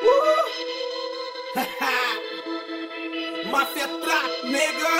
Máfia Trap, nigga.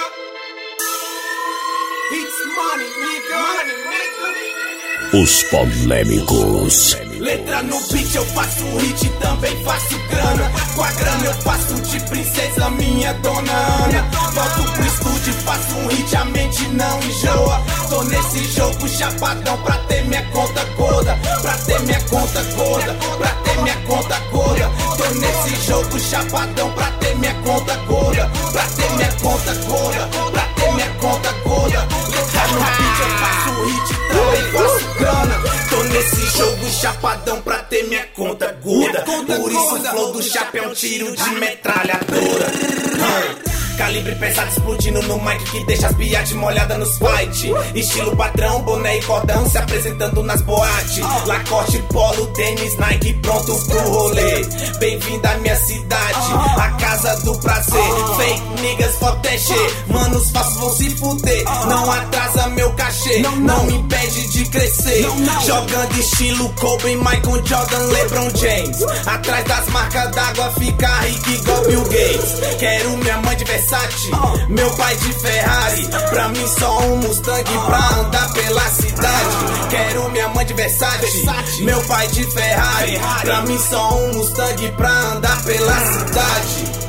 It's money, nigga. Money, nigga. Os polêmicos. Letra no beat, eu faço hit, também faço grana. Com a grana eu faço de princesa, minha dona Ana. Volto pro estúdio, faço um hit, a mente não enjoa. Tô nesse jogo chapadão pra ter minha conta gorda. Pra ter minha conta gorda, pra ter minha conta gorda. Tô nesse jogo chapadão pra ter minha conta gorda. Pra ter minha conta gorda, pra ter minha conta gorda. Letra no beat, eu faço hit, também faço grana. Tô nesse jogo chapadão pra ter minha conta gorda. Por isso o flow do chapa é um tiro de metralhadora. Calibre pesado explodindo no mic que deixa as piates molhadas nos fight. Estilo padrão, boné e cordão se apresentando nas boates. Lacoste, polo, tênis, Nike pronto pro rolê. Bem-vindo à minha cidade, a casa do prazer. Fake niggas fotechê, manos falsos vão se fuder. Não atrasa meu cachê, não me impede de crescer. Jogando estilo Kobe, Michael Jordan, LeBron James. Atrás das marcas d'água fica rico igual Bill Gates. Quero minha mãe de Versace, meu pai de Ferrari. Pra mim só um Mustang pra andar pela cidade. Quero minha mãe de Versace, meu pai de Ferrari. Pra mim só um Mustang pra andar pela cidade.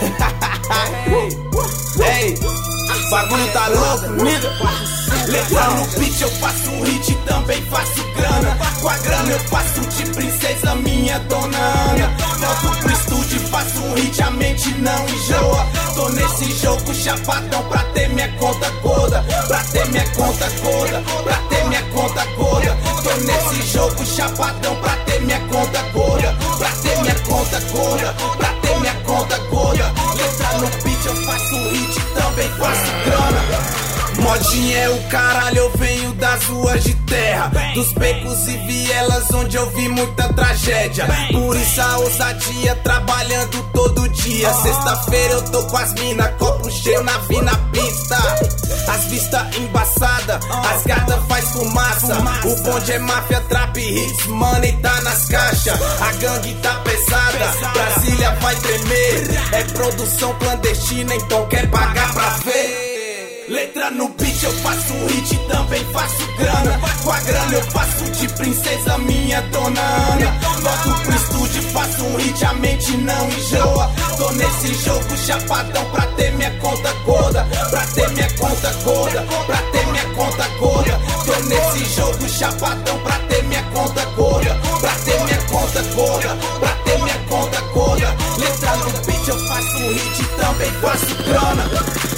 Ei, bagulho tá louco, nigga. Letra no beat, eu faço hit, também faço grana. Com a grana eu faço de princesa, minha dona Ana. Volto pro estúdio e faço um hit, a mente não enjoa. Tô nesse jogo chapadão pra ter minha conta gorda. Pra ter minha conta gorda, pra ter minha conta gorda. Tô nesse jogo chapadão pra ter minha conta gorda. Pra ter minha conta gorda, pra ter minha conta gorda. Letra no beat, eu faço hit, também faço grana. Modinha é o caralho, eu venho das ruas de terra, dos becos e vielas onde eu vi muita tragédia. Por isso a ousadia, trabalhando todo dia. Sexta-feira eu tô com as mina, copo cheio, navio na pista. As vistas embaçadas, as gardas faz fumaça. O bonde é máfia, trap, hits, money tá nas caixas. A gangue tá pesada, Brasília vai tremer. É produção clandestina, então quer pagar pra ver. Letra no beat, eu faço hit, também faço grana. Com a grana eu faço de princesa, minha dona Ana. Volto pro estúdio e faço um hit, a mente não enjoa. Tô nesse jogo chapadão pra ter minha conta gorda. Pra ter minha conta gorda, pra ter minha conta gorda. Tô nesse jogo chapadão pra ter minha conta gorda. Pra ter minha conta gorda, pra ter minha conta gorda. Letra no beat, eu faço hit, também faço grana.